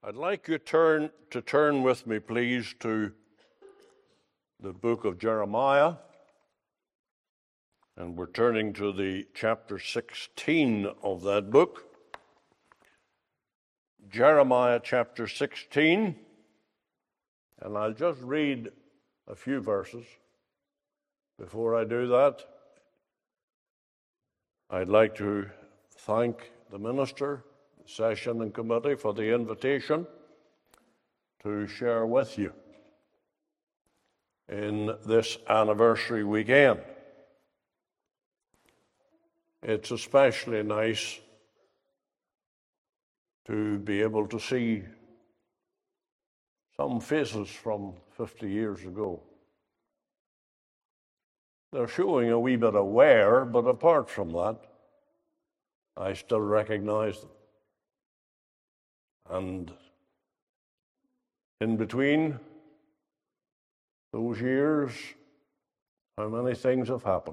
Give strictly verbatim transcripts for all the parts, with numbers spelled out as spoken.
I'd like you turn, to turn with me, please, to the book of Jeremiah. And we're turning to the chapter sixteen of that book. Jeremiah chapter sixteen. And I'll just read a few verses. Before I do that, I'd like to thank the minister, the session and committee for the invitation to share with you in this anniversary weekend. It's especially nice to be able to see some faces from fifty years ago. They're showing a wee bit of wear, but apart from that, I still recognize them. And in between those years, how many things have happened.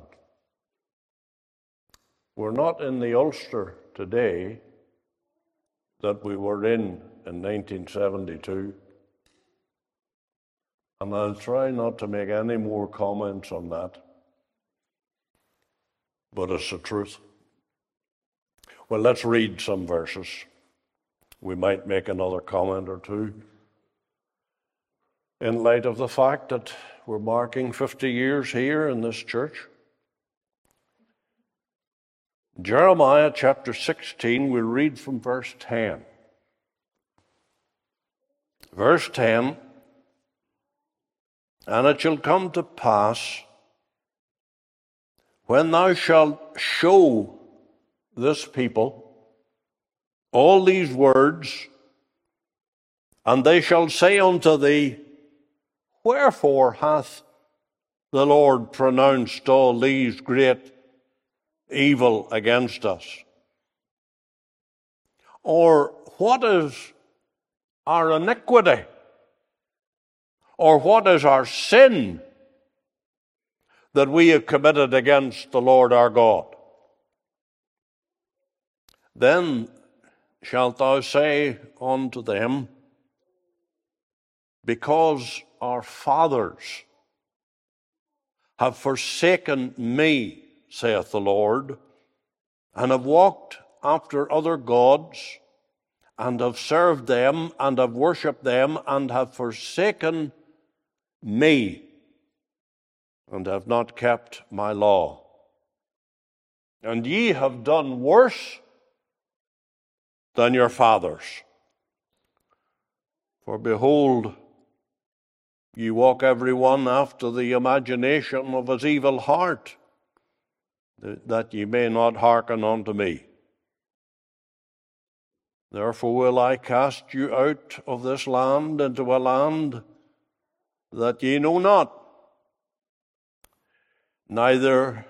We're not in the Ulster today that we were in in nineteen seventy-two. And I'll try not to make any more comments on that. But it's the truth. Well, let's read some verses. We might make another comment or two in light of the fact that we're marking fifty years here in this church. Jeremiah chapter sixteen, we'll read from verse ten. Verse ten, and it shall come to pass, when thou shalt show this people all these words, and they shall say unto thee, wherefore hath the Lord pronounced all these great evil against us? Or what is our iniquity? Or what is our sin that we have committed against the Lord our God? Then shalt thou say unto them, because our fathers have forsaken me, saith the Lord, and have walked after other gods, and have served them, and have worshipped them, and have forsaken me, and have not kept my law. And ye have done worse than your fathers. For behold, ye walk every one after the imagination of his evil heart, that ye may not hearken unto me. Therefore will I cast you out of this land into a land that ye know not, neither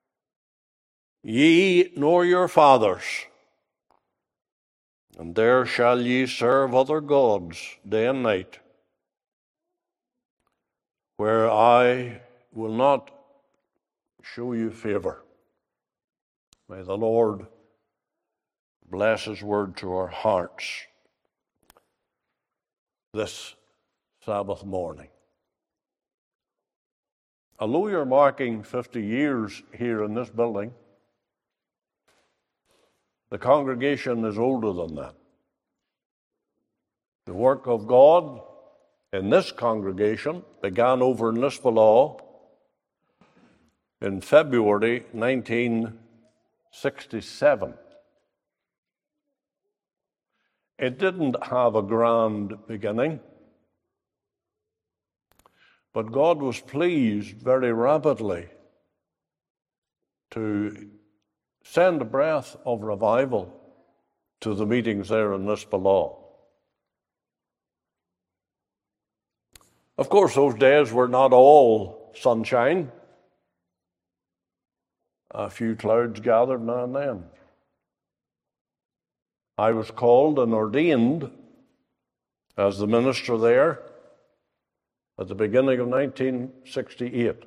ye nor your fathers. And there shall ye serve other gods day and night, where I will not show you favor. May the Lord bless his word to our hearts this Sabbath morning. Although you're marking fifty years here in this building, the congregation is older than that. The work of God in this congregation began over in Lisbon in February nineteen sixty-seven. It didn't have a grand beginning, but God was pleased very rapidly to send a breath of revival to the meetings there in Lisbon. Of course, those days were not all sunshine. A few clouds gathered now and then. I was called and ordained as the minister there at the beginning of nineteen sixty-eight.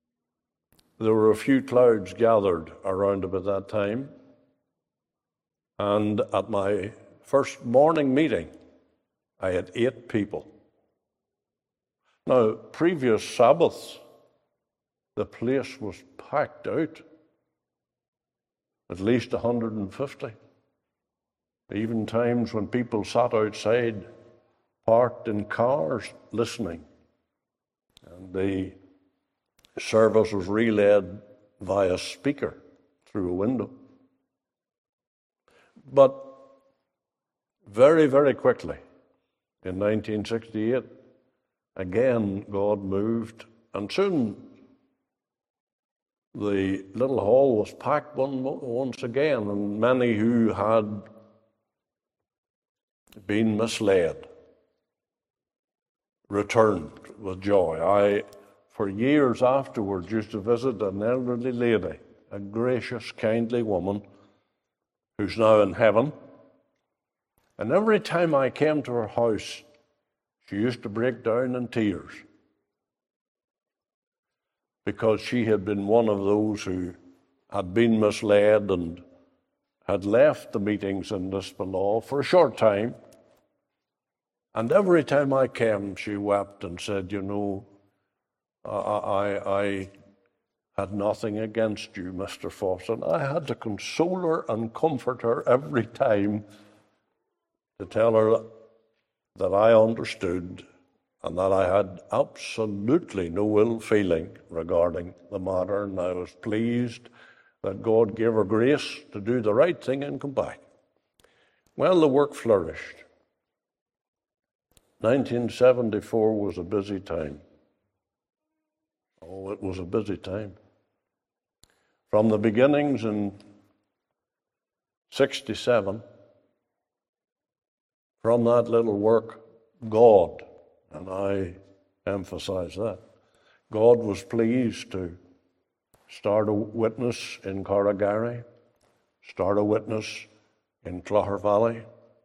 There were a few clouds gathered around about that time. And at my first morning meeting, I had eight people. Now, previous Sabbaths, the place was packed out, at least one hundred fifty. Even times when people sat outside, parked in cars, listening. And the service was relayed via speaker through a window. But very, very quickly, in nineteen sixty-eight, again God moved, and soon the little hall was packed one, once again, and many who had been misled returned with joy. I, for years afterwards, used to visit an elderly lady, a gracious, kindly woman who's now in heaven. And every time I came to her house, she used to break down in tears because she had been one of those who had been misled and had left the meetings in Lisbon for a short time. And every time I came, she wept and said, you know, I, I, I had nothing against you, Mister Fawcett. I had to console her and comfort her every time to tell her that I understood and that I had absolutely no ill feeling regarding the matter, and I was pleased that God gave her grace to do the right thing and come back. Well, the work flourished. nineteen seventy-four was a busy time. Oh, it was a busy time. From the beginnings in sixty-seven, from that little work, God, and I emphasize that, God was pleased to start a witness in Corrigary, start a witness in Clogher Valley,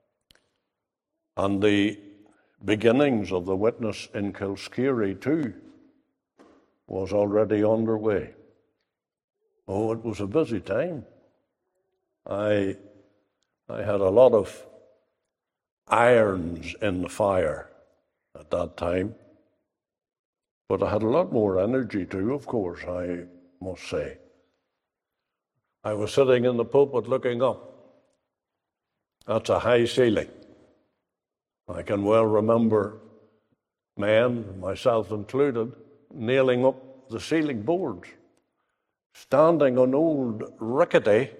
and the beginnings of the witness in Kilskeery too was already underway. Oh, it was a busy time. I, I had a lot of irons in the fire at that time, but I had a lot more energy too, of course, I must say. I was sitting in the pulpit looking up. That's a high ceiling. I can well remember men, myself included, nailing up the ceiling boards, standing on old rickety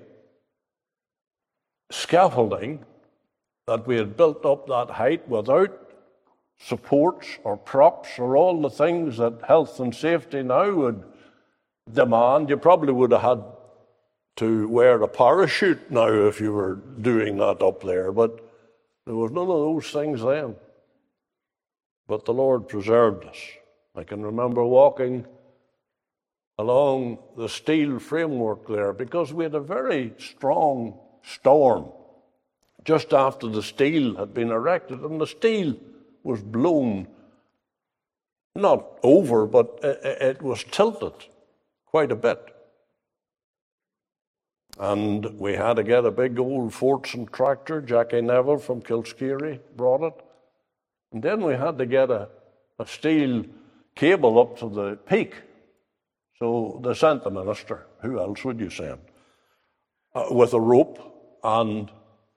scaffolding that we had built up that height without supports or props or all the things that health and safety now would demand. You probably would have had to wear a parachute now if you were doing that up there, but there was none of those things then. But the Lord preserved us. I can remember walking along the steel framework there because we had a very strong storm just after the steel had been erected, and the steel was blown, not over, but it was tilted quite a bit. And we had to get a big old Fordson tractor. Jackie Neville from Kilskeery brought it. And then we had to get a, a steel cable up to the peak. So they sent the minister. Who else would you send? Uh, with a rope, and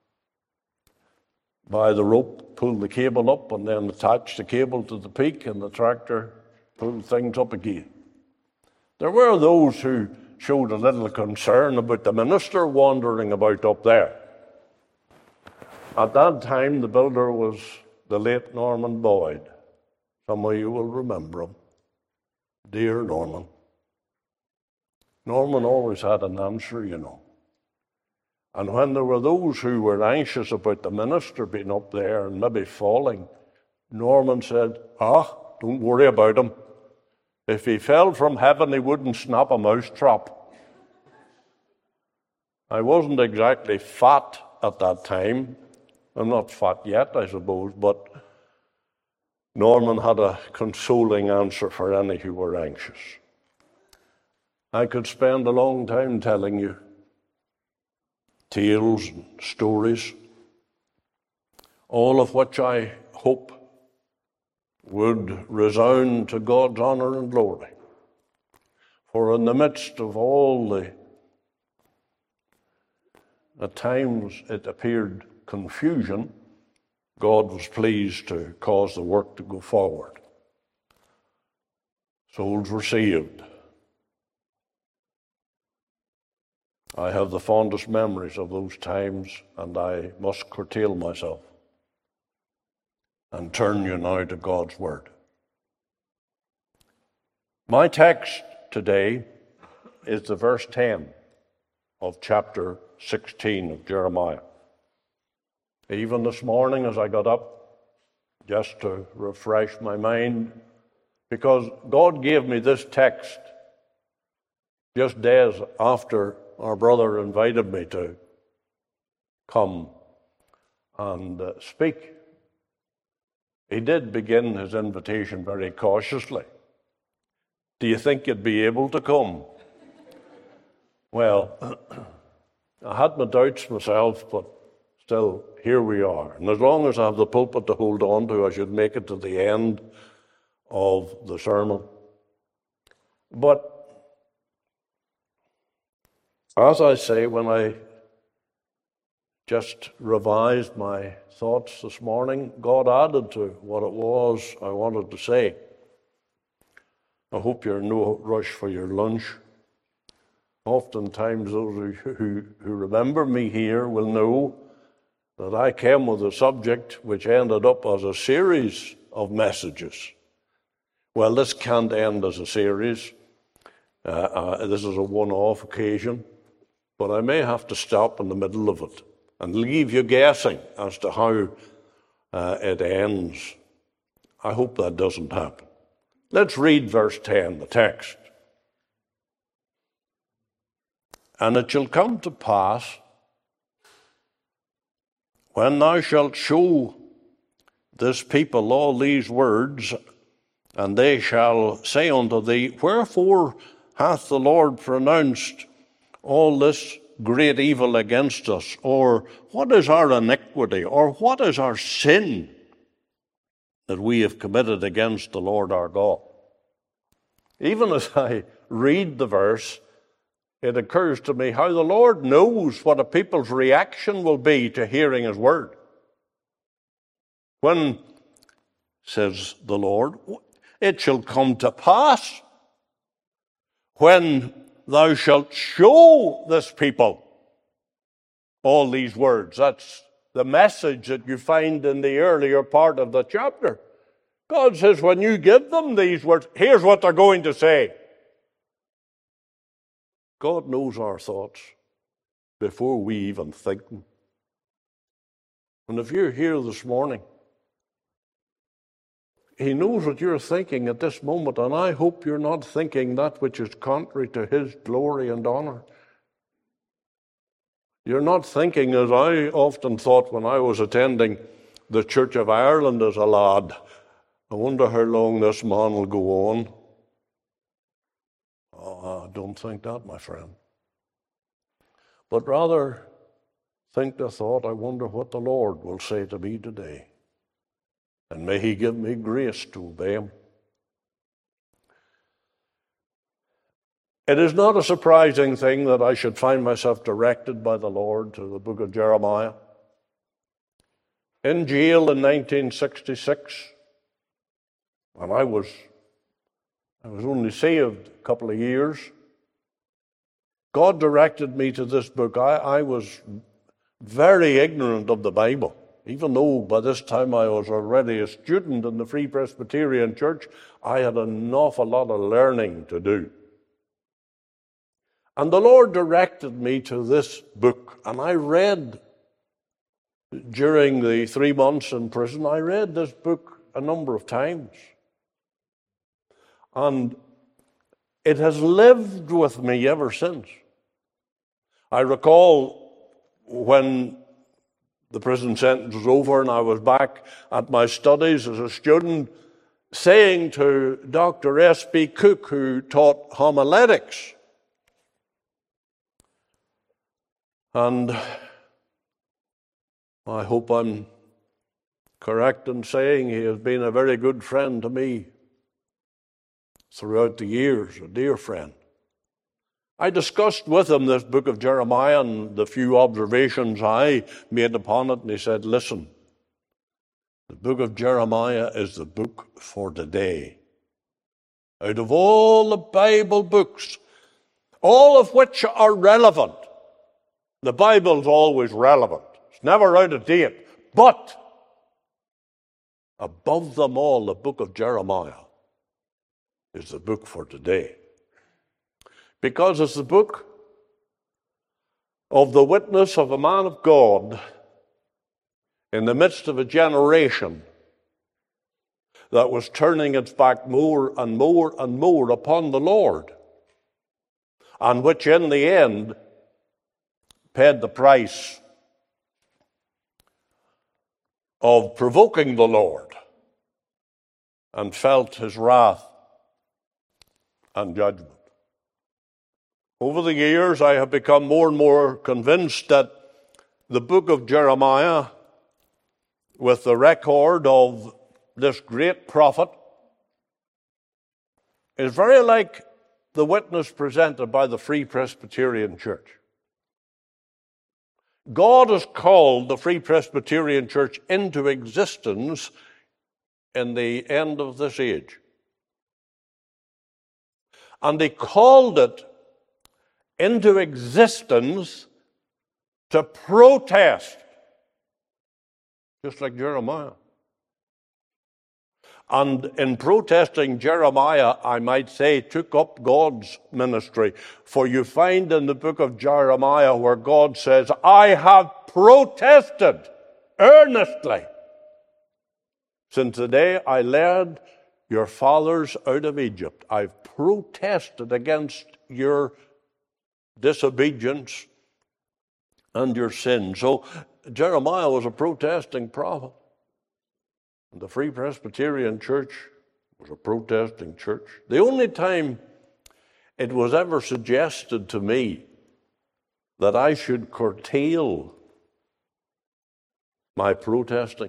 by the rope, pull the cable up and then attach the cable to the peak, and the tractor pulled things up again. There were those who showed a little concern about the minister wandering about up there. At that time, the builder was the late Norman Boyd. Some of you will remember him. Dear Norman. Norman always had an answer, you know. And when there were those who were anxious about the minister being up there and maybe falling, Norman said, ah, don't worry about him. If he fell from heaven, he wouldn't snap a mousetrap. I wasn't exactly fat at that time. I'm not fat yet, I suppose, but Norman had a consoling answer for any who were anxious. I could spend a long time telling you tales and stories, all of which I hope would resound to God's honor and glory. For in the midst of all the, at times it appeared, confusion, God was pleased to cause the work to go forward. Souls were saved. I have the fondest memories of those times, and I must curtail myself and turn you now to God's Word. My text today is the verse ten of chapter sixteen of Jeremiah. Even this morning as I got up, just to refresh my mind, because God gave me this text just days after our brother invited me to come and uh, speak. He did begin his invitation very cautiously. Do you think you'd be able to come? Well, I had my doubts myself, but still, here we are. And as long as I have the pulpit to hold on to, I should make it to the end of the sermon. But as I say, when I just revised my thoughts this morning, God added to what it was I wanted to say. I hope you're in no rush for your lunch. Oftentimes those who, who, who remember me here will know that I came with a subject which ended up as a series of messages. Well, this can't end as a series. Uh, uh, this is a one-off occasion. But I may have to stop in the middle of it and leave you guessing as to how uh, it ends. I hope that doesn't happen. Let's read verse ten, the text. And it shall come to pass, when thou shalt show this people all these words, and they shall say unto thee, wherefore hath the Lord pronounced all this great evil against us? Or what is our iniquity? Or what is our sin that we have committed against the Lord our God? Even as I read the verse, it occurs to me how the Lord knows what a people's reaction will be to hearing his word. When, says the Lord, it shall come to pass, when thou shalt show this people all these words. That's the message that you find in the earlier part of the chapter. God says, when you give them these words, here's what they're going to say. God knows our thoughts before we even think them. And if you're here this morning, he knows what you're thinking at this moment, and I hope you're not thinking that which is contrary to his glory and honor. You're not thinking, as I often thought when I was attending the Church of Ireland as a lad, I wonder how long this man will go on. Oh, I don't think that, my friend. But rather think the thought, I wonder what the Lord will say to me today. And may he give me grace to obey him. It is not a surprising thing that I should find myself directed by the Lord to the book of Jeremiah. In jail in nineteen sixty-six, when I was, I was only saved a couple of years, God directed me to this book. I, I was very ignorant of the Bible. Even though by this time I was already a student in the Free Presbyterian Church, I had an awful lot of learning to do. And the Lord directed me to this book, and I read, during the three months in prison, I read this book a number of times. And it has lived with me ever since. I recall when the prison sentence was over and I was back at my studies as a student, saying to Doctor S B Cook, who taught homiletics, and I hope I'm correct in saying he has been a very good friend to me throughout the years, a dear friend. I discussed with him this book of Jeremiah and the few observations I made upon it, and he said, listen, the book of Jeremiah is the book for today. Out of all the Bible books, all of which are relevant, the Bible's always relevant. It's never out of date. But above them all, the book of Jeremiah is the book for today. Because it's the book of the witness of a man of God in the midst of a generation that was turning its back more and more and more upon the Lord, and which in the end paid the price of provoking the Lord and felt his wrath and judgment. Over the years, I have become more and more convinced that the book of Jeremiah, with the record of this great prophet, is very like the witness presented by the Free Presbyterian Church. God has called the Free Presbyterian Church into existence in the end of this age. And he called it into existence to protest, just like Jeremiah. And in protesting, Jeremiah, I might say, took up God's ministry. For you find in the book of Jeremiah where God says, I have protested earnestly since the day I led your fathers out of Egypt. I've protested against your disobedience and your sin. So Jeremiah was a protesting prophet. And the Free Presbyterian Church was a protesting church. The only time it was ever suggested to me that I should curtail my protesting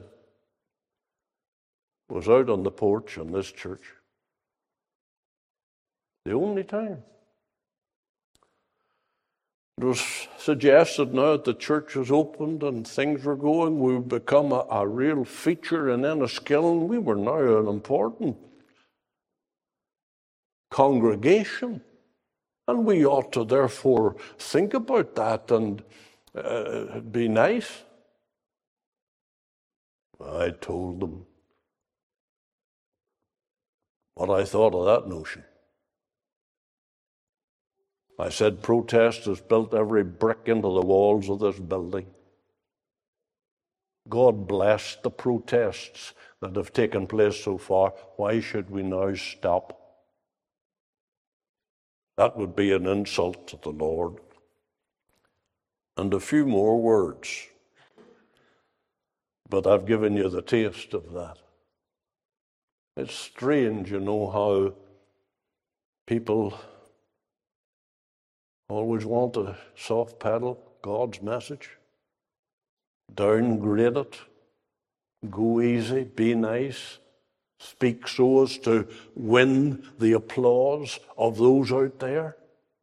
was out on the porch in this church. The only time. It was suggested now that the church was opened and things were going, we would become a, a real feature in Enniskillen. We were now an important congregation. And we ought to therefore think about that and uh, be nice. I told them what I thought of that notion. I said, protest has built every brick into the walls of this building. God bless the protests that have taken place so far. Why should we now stop? That would be an insult to the Lord. And a few more words. But I've given you the taste of that. It's strange, you know, how people always want to soft pedal God's message, downgrade it, go easy, be nice, speak so as to win the applause of those out there.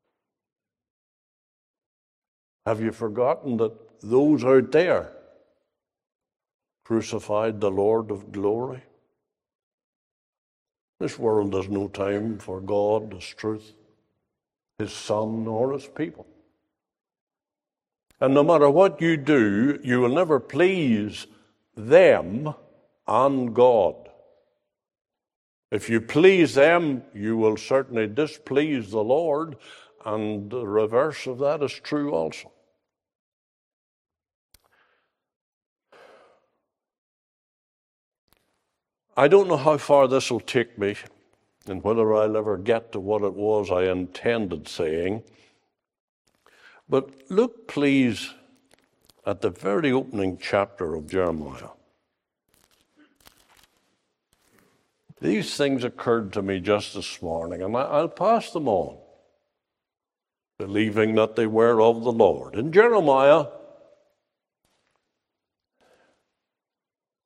Have you forgotten that those out there crucified the Lord of glory? This world has no time for God, His truth, His Son, or His people. And no matter what you do, you will never please them and God. If you please them, you will certainly displease the Lord, and the reverse of that is true also. I don't know how far this will take me and whether I'll ever get to what it was I intended saying. But look, please, at the very opening chapter of Jeremiah. These things occurred to me just this morning, and I'll pass them on, believing that they were of the Lord. In Jeremiah,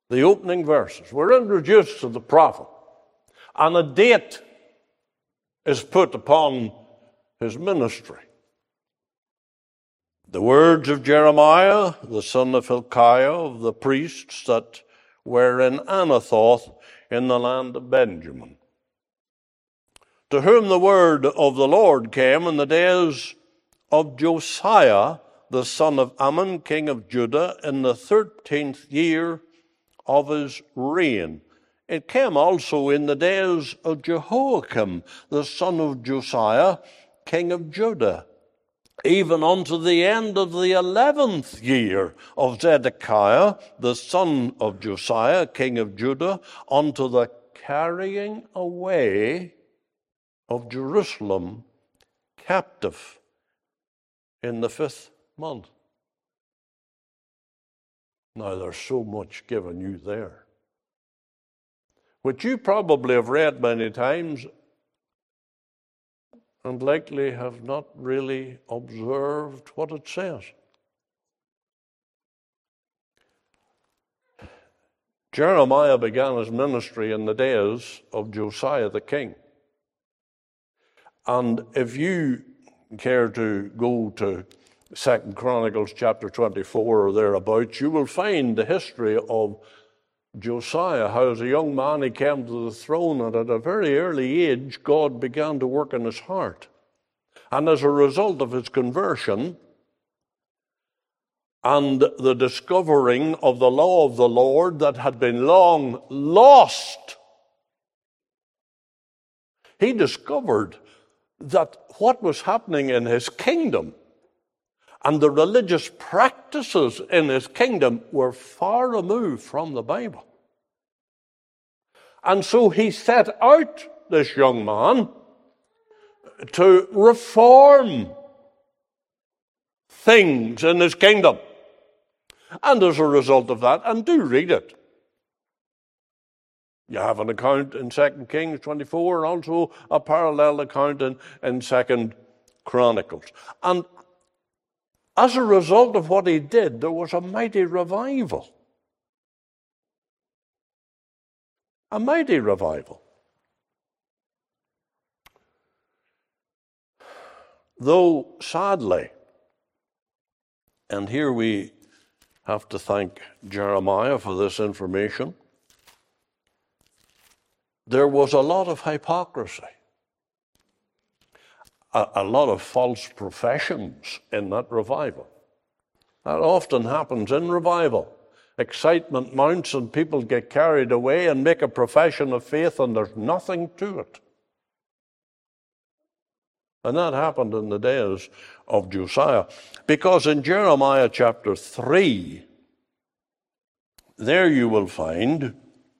the opening verses, we're introduced to the prophet, and a date is put upon his ministry. The words of Jeremiah, the son of Hilkiah, of the priests that were in Anathoth in the land of Benjamin, to whom the word of the Lord came in the days of Josiah, the son of Ammon, king of Judah, in the thirteenth year of his reign. It came also in the days of Jehoiakim, the son of Josiah, king of Judah, even unto the end of the eleventh year of Zedekiah, the son of Josiah, king of Judah, unto the carrying away of Jerusalem captive in the fifth month. Now, there's so much given you there, which you probably have read many times and likely have not really observed what it says. Jeremiah began his ministry in the days of Josiah the king. And if you care to go to Second Chronicles chapter twenty-four or thereabouts, you will find the history of Josiah, how as a young man he came to the throne, and at a very early age God began to work in his heart. And as a result of his conversion and the discovering of the law of the Lord that had been long lost, he discovered that what was happening in his kingdom and the religious practices in his kingdom were far removed from the Bible. And so he set out, this young man, to reform things in his kingdom. And as a result of that, and do read it, you have an account in Second Kings twenty-four and also a parallel account in, in Second Chronicles. And as a result of what he did, there was a mighty revival. A mighty revival. Though, sadly, and here we have to thank Jeremiah for this information, there was a lot of hypocrisy, a, a lot of false professions in that revival. That often happens in revival. Excitement mounts and people get carried away and make a profession of faith, and there's nothing to it. And that happened in the days of Josiah. Because in Jeremiah chapter three, there you will find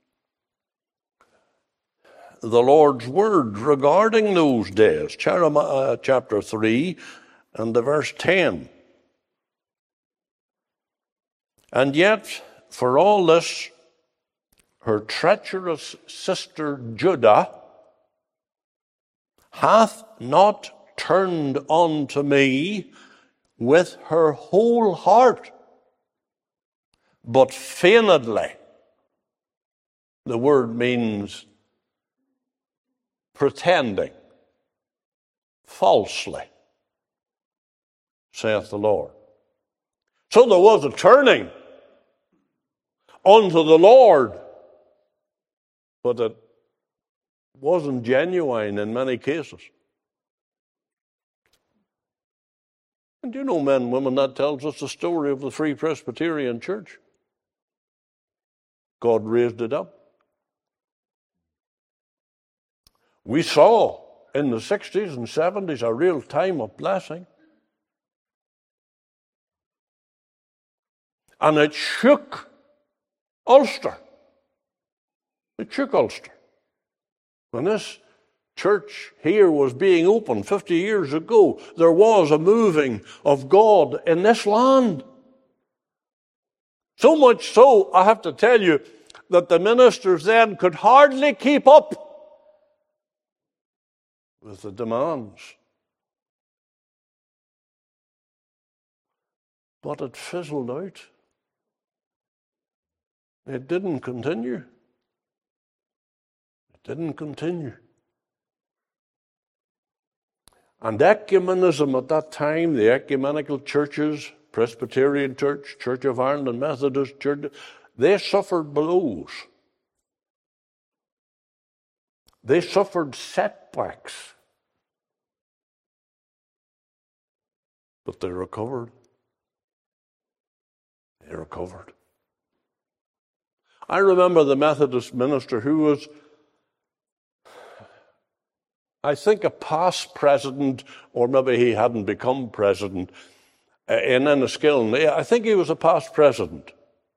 the Lord's word regarding those days. Jeremiah chapter three and the verse ten. And yet, for all this, her treacherous sister Judah hath not turned unto me with her whole heart, but feignedly. The word means pretending, falsely, saith the Lord. So there was a turning unto the Lord, but it wasn't genuine in many cases. And you know, men and women, that tells us the story of the Free Presbyterian Church. God raised it up. We saw in the sixties and seventies a real time of blessing. And it shook Ulster. It shook Ulster. When this church here was being opened fifty years ago, there was a moving of God in this land. So much so, I have to tell you, that the ministers then could hardly keep up with the demands. But it fizzled out. It didn't continue. It didn't continue. And ecumenism at that time, the ecumenical churches, Presbyterian Church, Church of Ireland, and Methodist Church, they suffered blows. They suffered setbacks. But they recovered. They recovered. I remember the Methodist minister who was, I think, a past president, or maybe he hadn't become president, in Enniskillen. I think he was a past president,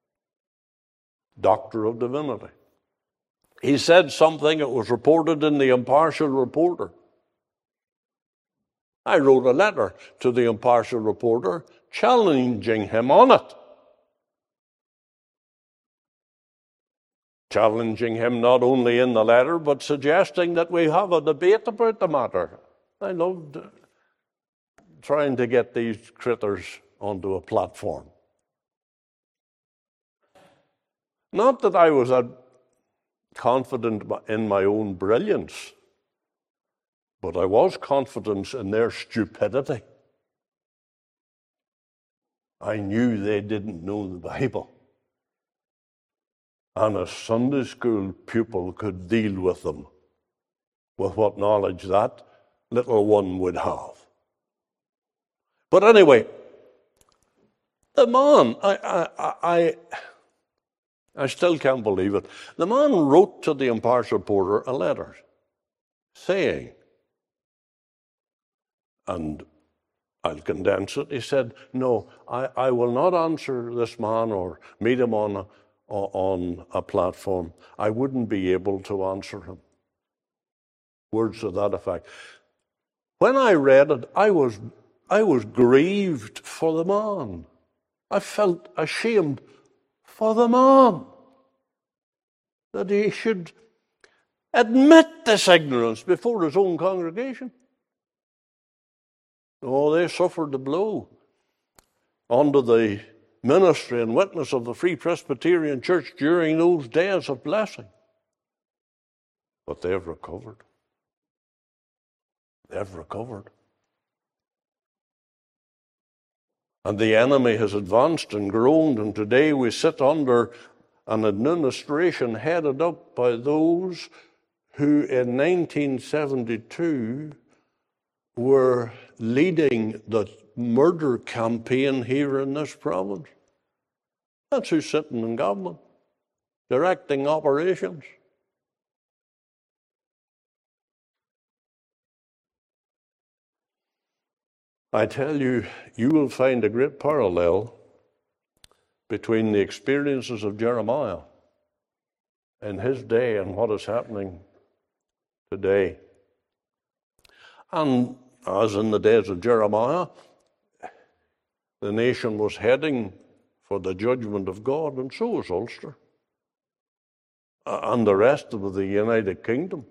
Doctor of Divinity. He said something that was reported in the Impartial Reporter. I wrote a letter to the Impartial Reporter challenging him on it. Challenging him not only in the letter, but suggesting that we have a debate about the matter. I loved trying to get these critters onto a platform. Not that I was confident in my own brilliance, but I was confident in their stupidity. I knew they didn't know the Bible. And a Sunday school pupil could deal with them with what knowledge that little one would have. But anyway, the man, I, I, I, I still can't believe it. The man wrote to the Impartial Reporter a letter saying, and I'll condense it, he said, no, I, I will not answer this man or meet him on a, on a platform. I wouldn't be able to answer him. Words to that effect. When I read it, I was, I was grieved for the man. I felt ashamed for the man that he should admit this ignorance before his own congregation. Oh, they suffered the blow under the ministry and witness of the Free Presbyterian Church during those days of blessing. But they've recovered. They've recovered. And the enemy has advanced and grown, and today we sit under an administration headed up by those who in nineteen seventy-two were leading the murder campaign here in this province. That's who's sitting in government, directing operations. I tell you, you will find a great parallel between the experiences of Jeremiah in his day and what is happening today. And as in the days of Jeremiah, the nation was heading for the judgment of God, and so was Ulster and the rest of the United Kingdom.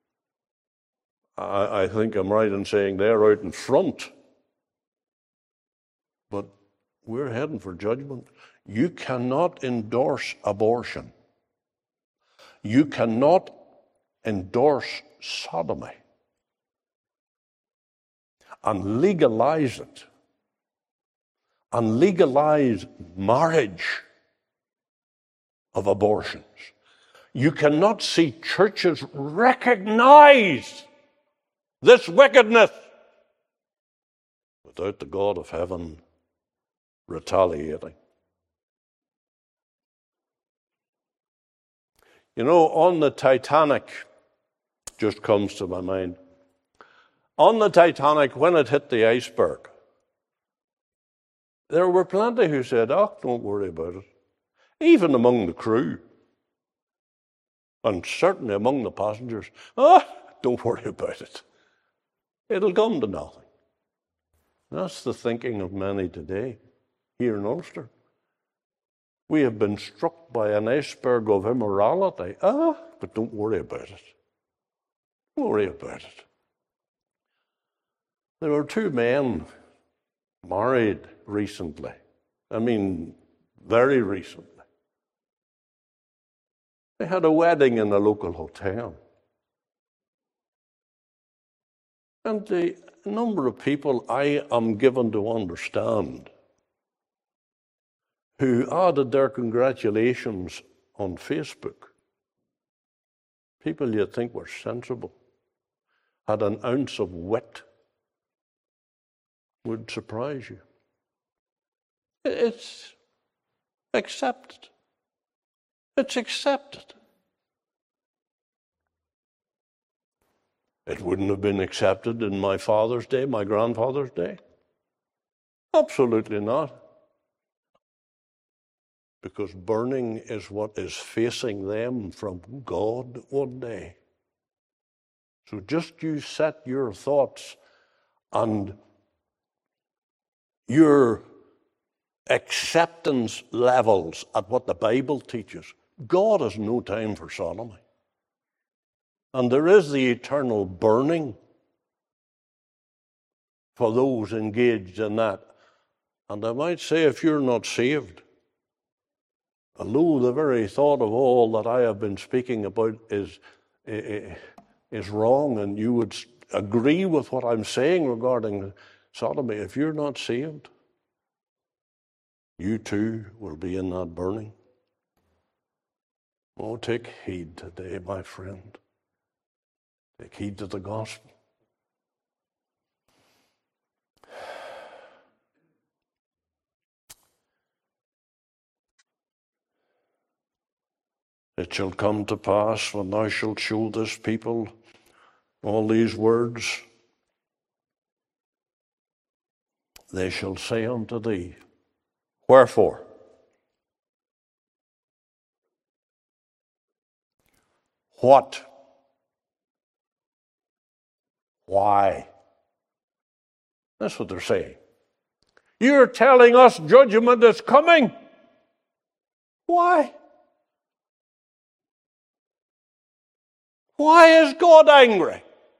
I, I think I'm right in saying they're out in front. But we're heading for judgment. You cannot endorse abortion. You cannot endorse sodomy and legalize it and legalize marriage of abortions. You cannot see churches recognize this wickedness without the God of heaven retaliating. You know, on the Titanic, just comes to my mind, on the Titanic, when it hit the iceberg, there were plenty who said, oh, don't worry about it. Even among the crew, and certainly among the passengers, oh, don't worry about it. It'll come to nothing. That's the thinking of many today here in Ulster. We have been struck by an iceberg of immorality. Ah, but don't worry about it. Don't worry about it. There were two men married recently. I mean, very recently. They had a wedding in a local hotel. And the number of people I am given to understand who added their congratulations on Facebook, people you'd think were sensible, had an ounce of wit, would surprise you. It's accepted. It's accepted. It wouldn't have been accepted in my father's day, my grandfather's day. Absolutely not. Because burning is what is facing them from God one day. So just you set your thoughts and your acceptance levels at what the Bible teaches. God has no time for sodomy. And there is the eternal burning for those engaged in that. And I might say, if you're not saved, although the very thought of all that I have been speaking about is, is wrong, and you would agree with what I'm saying regarding sodomy, if you're not saved, you too will be in that burning. Oh, take heed today, my friend. Take heed to the gospel. It shall come to pass when thou shalt show this people all these words, they shall say unto thee, wherefore? What? Why? That's what they're saying. You're telling us judgment is coming. Why? Why is God angry?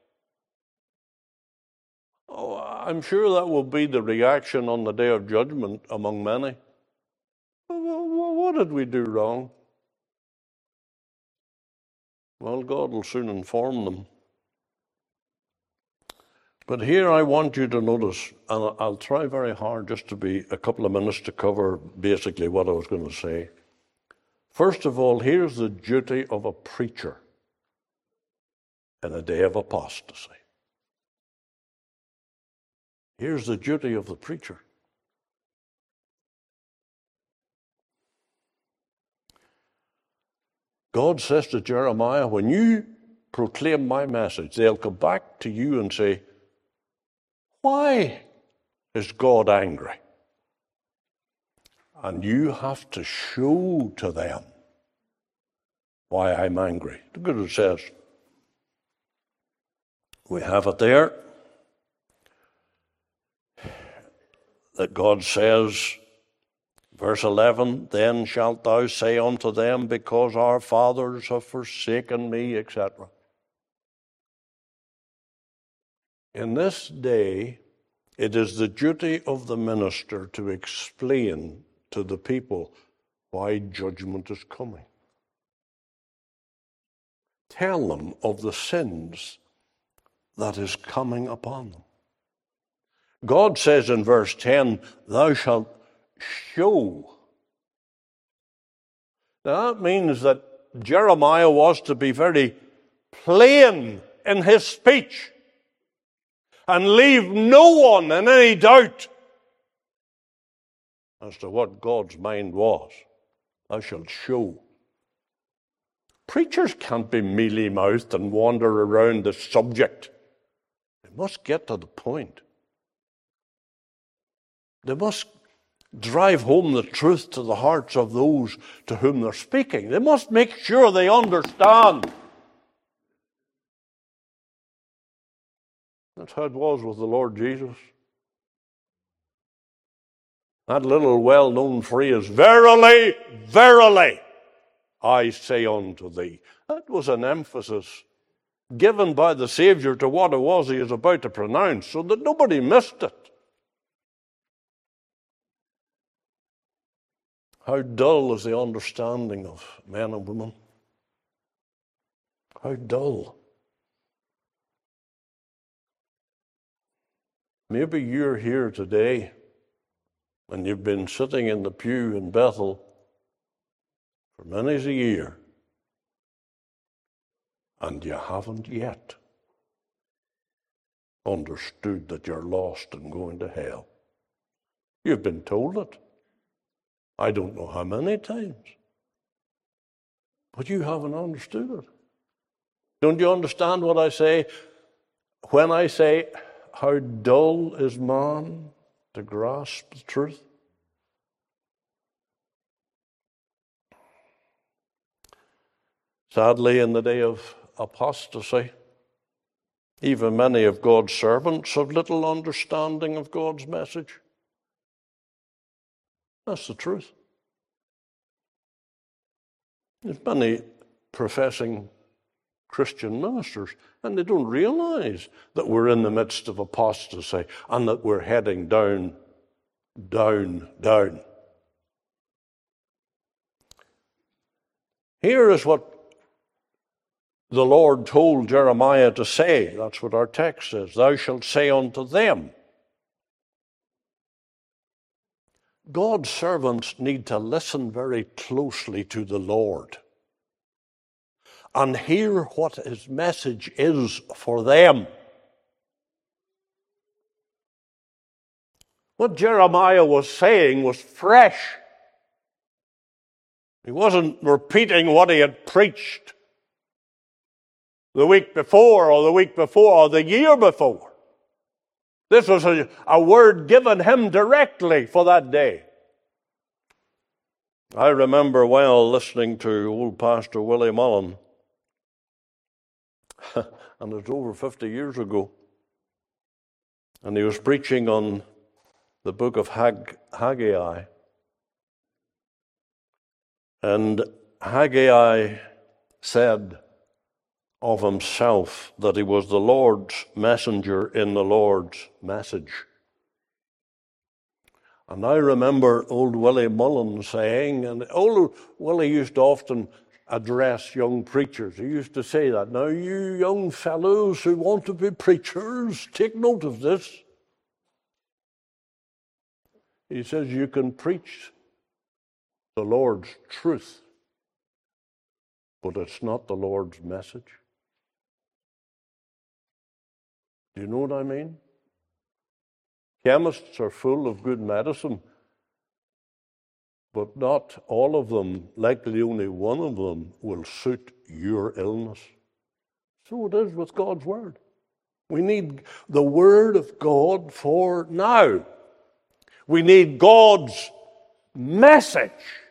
Oh, I'm sure that will be the reaction on the day of judgment among many. What did we do wrong? Well, God will soon inform them. But here I want you to notice, and I'll try very hard just to be a couple of minutes to cover basically what I was going to say. First of all, here's the duty of a preacher in a day of apostasy. Here's the duty of the preacher. God says to Jeremiah, when you proclaim my message, they'll come back to you and say, why is God angry? And you have to show to them why I'm angry. Look at what it says. We have it there. That God says, verse eleven, then shalt thou say unto them, because our fathers have forsaken me, et cetera. In this day, it is the duty of the minister to explain to the people why judgment is coming. Tell them of the sins that is coming upon them. God says in verse ten, thou shalt show. Now that means that Jeremiah was to be very plain in his speech and leave no one in any doubt as to what God's mind was. Thou shalt show. Preachers can't be mealy-mouthed and wander around the subject. They must get to the point. They must drive home the truth to the hearts of those to whom they're speaking. They must make sure they understand. That's how it was with the Lord Jesus. That little well-known phrase, verily, verily, I say unto thee. That was an emphasis given by the Savior to what it was he was about to pronounce, so that nobody missed it. How dull is the understanding of men and women. How dull. Maybe you're here today and you've been sitting in the pew in Bethel for many's a year, and you haven't yet understood that you're lost and going to hell. You've been told it. I don't know how many times. But you haven't understood it. Don't you understand what I say when I say, how dull is man to grasp the truth? Sadly, in the day of apostasy, even many of God's servants have little understanding of God's message. That's the truth. There's many professing Christian ministers, and they don't realize that we're in the midst of apostasy and that we're heading down, down, down. Here is what the Lord told Jeremiah to say. That's what our text says. Thou shalt say unto them. God's servants need to listen very closely to the Lord and hear what his message is for them. What Jeremiah was saying was fresh. He wasn't repeating what he had preached the week before or the week before or the year before. This was a, a word given him directly for that day. I remember well listening to old Pastor Willie Mullen, and it's over fifty years ago, and he was preaching on the book of Hag- Haggai. And Haggai said of himself that he was the Lord's messenger in the Lord's message. And I remember old Willie Mullen saying, and old Willie used to often address young preachers. He used to say that, now you young fellows who want to be preachers, take note of this. He says you can preach the Lord's truth, but it's not the Lord's message. Do you know what I mean? Chemists are full of good medicine, but not all of them, likely only one of them, will suit your illness. So it is with God's Word. We need the Word of God for now. We need God's message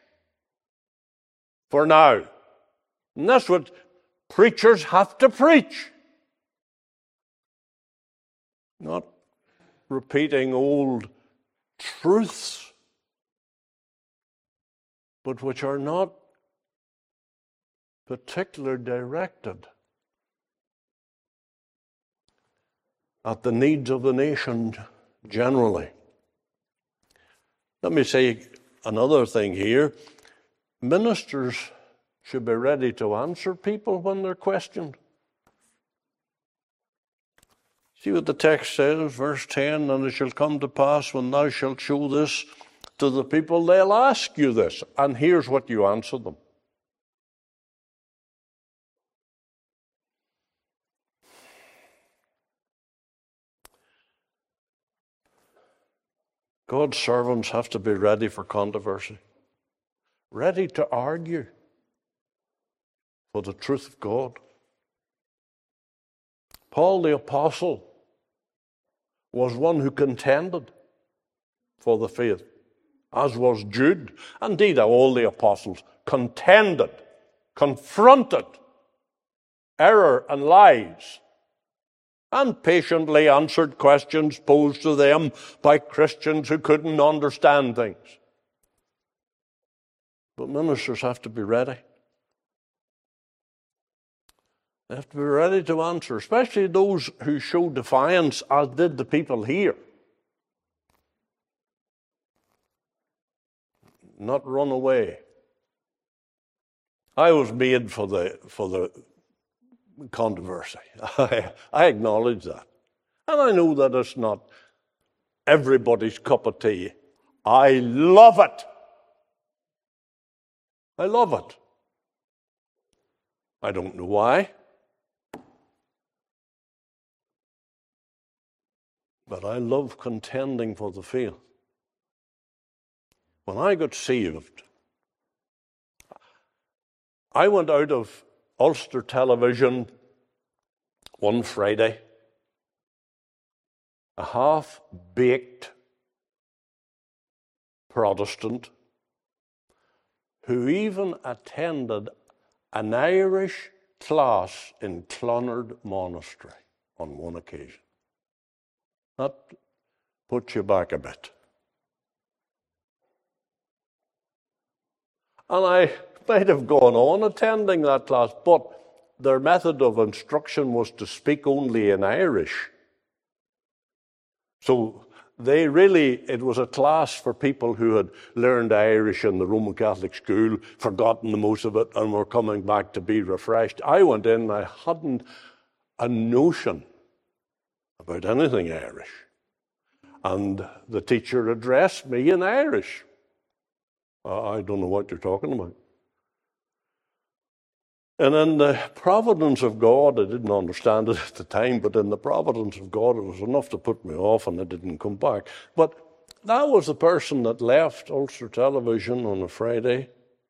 for now. And that's what preachers have to preach. Not repeating old truths, but which are not particularly directed at the needs of the nation generally. Let me say another thing here. Ministers should be ready to answer people when they're questioned. See what the text says, verse ten, and it shall come to pass when thou shalt show this to the people, they'll ask you this, and here's what you answer them. God's servants have to be ready for controversy, ready to argue for the truth of God. Paul the Apostle was one who contended for the faith, as was Jude. Indeed, all the apostles contended, confronted error and lies, and patiently answered questions posed to them by Christians who couldn't understand things. But ministers have to be ready. They have to be ready to answer, especially those who show defiance, as did the people here. Not run away. I was made for the for the controversy. I, I acknowledge that. And I know that it's not everybody's cup of tea. I love it. I love it. I don't know why. But I love contending for the faith. When I got saved, I went out of Ulster Television one Friday, a half-baked Protestant who even attended an Irish class in Clonard Monastery on one occasion. That puts you back a bit. And I might have gone on attending that class, but their method of instruction was to speak only in Irish. So they really, it was a class for people who had learned Irish in the Roman Catholic school, forgotten the most of it, and were coming back to be refreshed. I went in, I hadn't a notion about anything Irish. And the teacher addressed me in Irish. I don't know what you're talking about. And in the providence of God, I didn't understand it at the time, but in the providence of God, it was enough to put me off, and I didn't come back. But that was the person that left Ulster Television on a Friday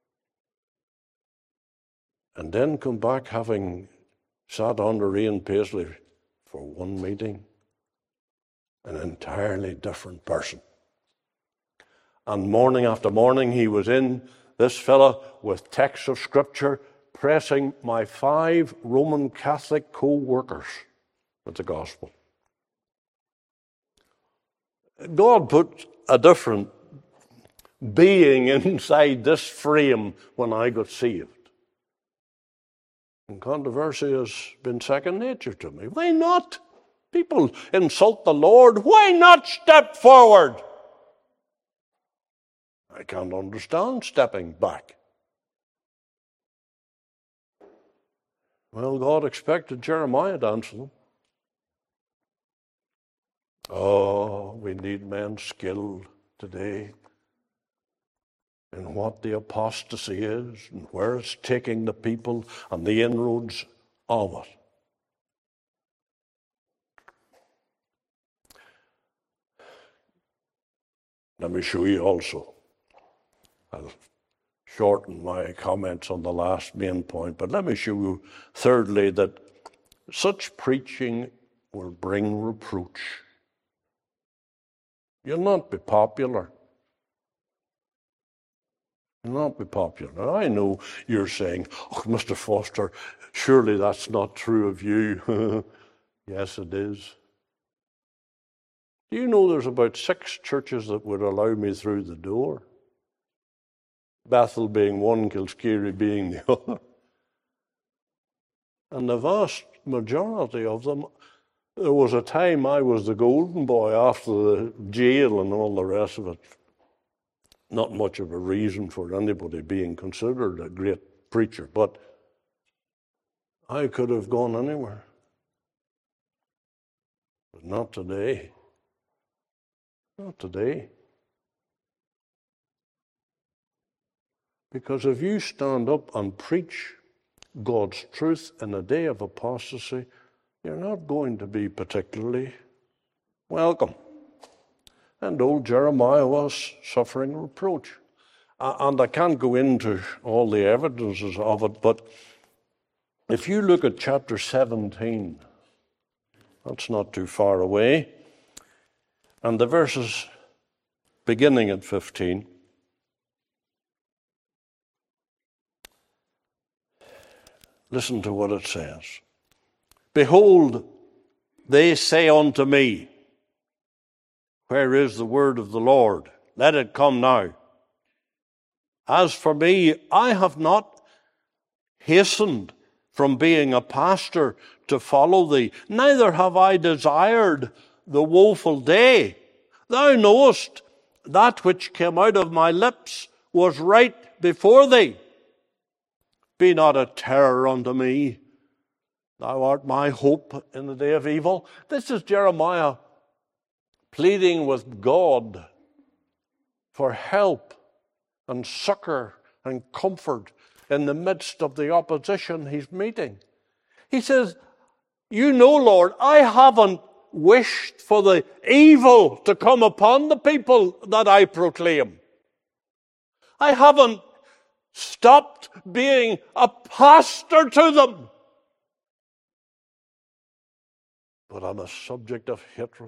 and then come back having sat under Ian Paisley for one meeting. An entirely different person. And morning after morning, he was in, this fella, with texts of Scripture, pressing my five Roman Catholic co-workers with the gospel. God put a different being inside this frame when I got saved. And controversy has been second nature to me. Why not? People insult the Lord. Why not step forward? I can't understand stepping back. Well, God expected Jeremiah to answer them. Oh, we need men skilled today in what the apostasy is and where it's taking the people and the inroads of it. Let me show you also. I'll shorten my comments on the last main point, but let me show you, thirdly, that such preaching will bring reproach. You'll not be popular. You'll not be popular. I know you're saying, oh, Mister Foster, surely that's not true of you. Yes, it is. Do you know there's about six churches that would allow me through the door? Bethel being one, Kilskeary being the other. And the vast majority of them, there was a time I was the golden boy after the jail and all the rest of it. Not much of a reason for anybody being considered a great preacher, but I could have gone anywhere. But not today. Not today. Because if you stand up and preach God's truth in a day of apostasy, you're not going to be particularly welcome. And old Jeremiah was suffering reproach. And I can't go into all the evidences of it, but if you look at chapter seventeen, that's not too far away, and the verses beginning at fifteen, listen to what it says. Behold, they say unto me, where is the word of the Lord? Let it come now. As for me, I have not hastened from being a pastor to follow thee, neither have I desired the woeful day. Thou knowest that which came out of my lips was right before thee. Be not a terror unto me, Thou art my hope in the day of evil. This is Jeremiah pleading with God for help and succor and comfort in the midst of the opposition he's meeting. He says, you know, Lord, I haven't wished for the evil to come upon the people that I proclaim. I haven't stopped being a pastor to them. But I'm a subject of hatred.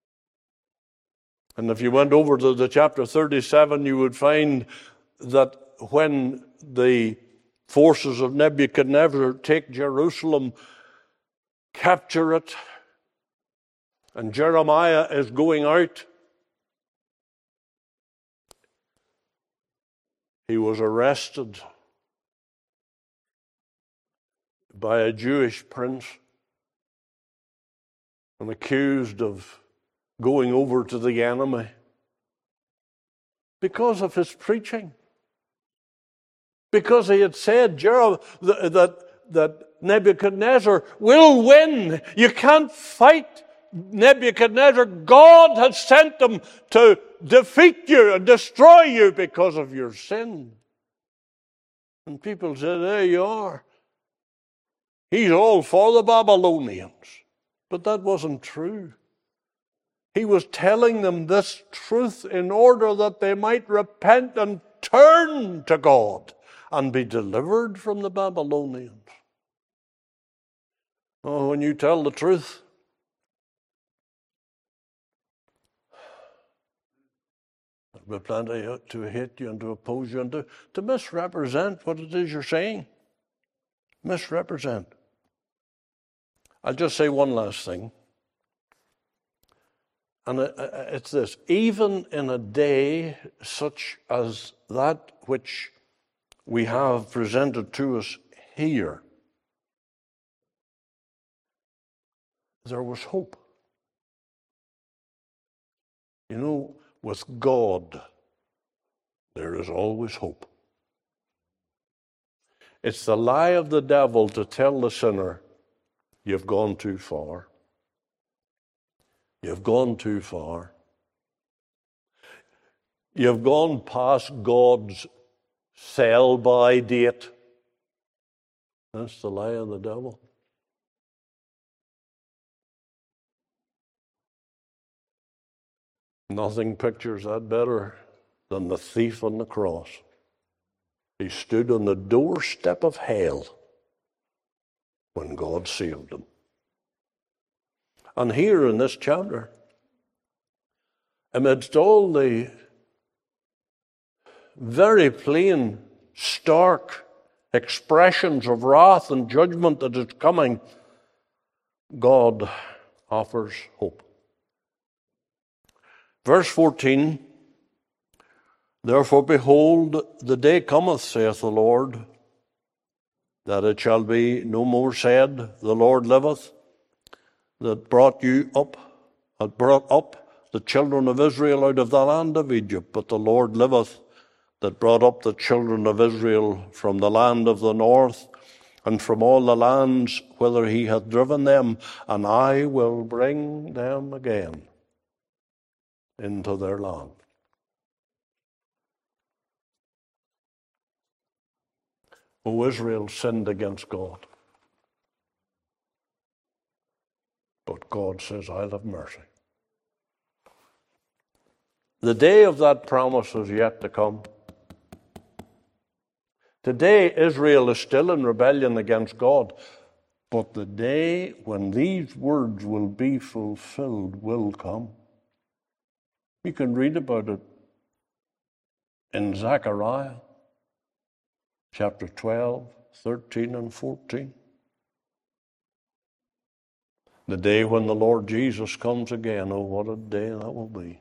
And if you went over to the chapter thirty-seven, you would find that when the forces of Nebuchadnezzar take Jerusalem, capture it, and Jeremiah is going out, he was arrested by a Jewish prince and accused of going over to the enemy because of his preaching. Because he had said that, that Nebuchadnezzar will win. You can't fight Nebuchadnezzar. God has sent him to defeat you and destroy you because of your sin. And people said, there you are. He's all for the Babylonians. But that wasn't true. He was telling them this truth in order that they might repent and turn to God and be delivered from the Babylonians. Oh, when you tell the truth, there'll be plenty to hate you and to oppose you and to, to misrepresent what it is you're saying. Misrepresent. I'll just say one last thing. And it's this. Even in a day such as that which we have presented to us here, there was hope. You know, with God, there is always hope. It's the lie of the devil to tell the sinner, you've gone too far. You've gone too far. You've gone past God's sell-by date. That's the lie of the devil. Nothing pictures that better than the thief on the cross. He stood on the doorstep of hell when God saved him. And here in this chapter, amidst all the very plain, stark expressions of wrath and judgment that is coming, God offers hope. Verse fourteen, therefore behold, the day cometh, saith the Lord, that it shall be no more said, the Lord liveth, that brought you up, that brought up the children of Israel out of the land of Egypt, but the Lord liveth, that brought up the children of Israel from the land of the north, and from all the lands whither he hath driven them, and I will bring them again into their land. O Israel sinned against God. But God says, I'll have mercy. The day of that promise is yet to come. Today, Israel is still in rebellion against God. But the day when these words will be fulfilled will come. You can read about it in Zechariah chapter twelve, thirteen, and fourteen. The day when the Lord Jesus comes again, oh, what a day that will be.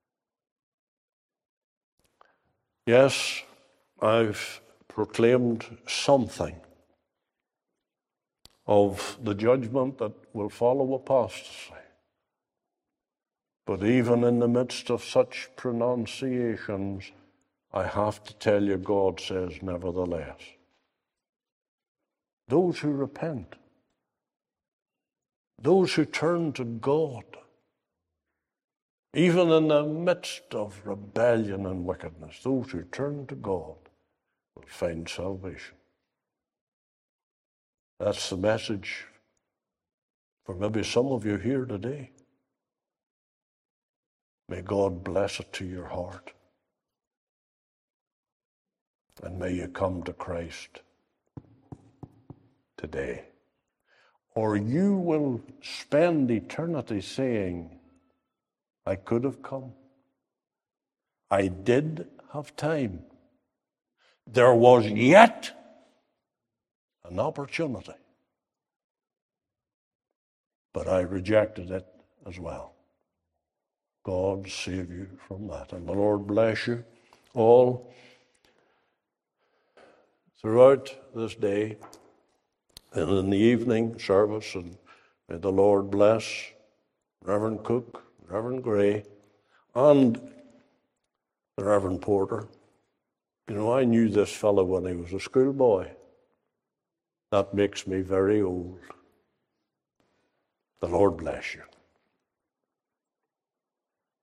Yes, I've proclaimed something of the judgment that will follow apostasy. But even in the midst of such pronunciations, I have to tell you, God says, nevertheless, those who repent those who turn to God, even in the midst of rebellion and wickedness, those who turn to God will find salvation. That's the message for maybe some of you here today. May God bless it to your heart. And may you come to Christ today. Or you will spend eternity saying, I could have come. I did have time. There was yet an opportunity. But I rejected it as well. God save you from that. And the Lord bless you all throughout this day and in the evening service. And may the Lord bless Reverend Cook, Reverend Gray, and the Reverend Porter. You know, I knew this fellow when he was a schoolboy. That makes me very old. The Lord bless you.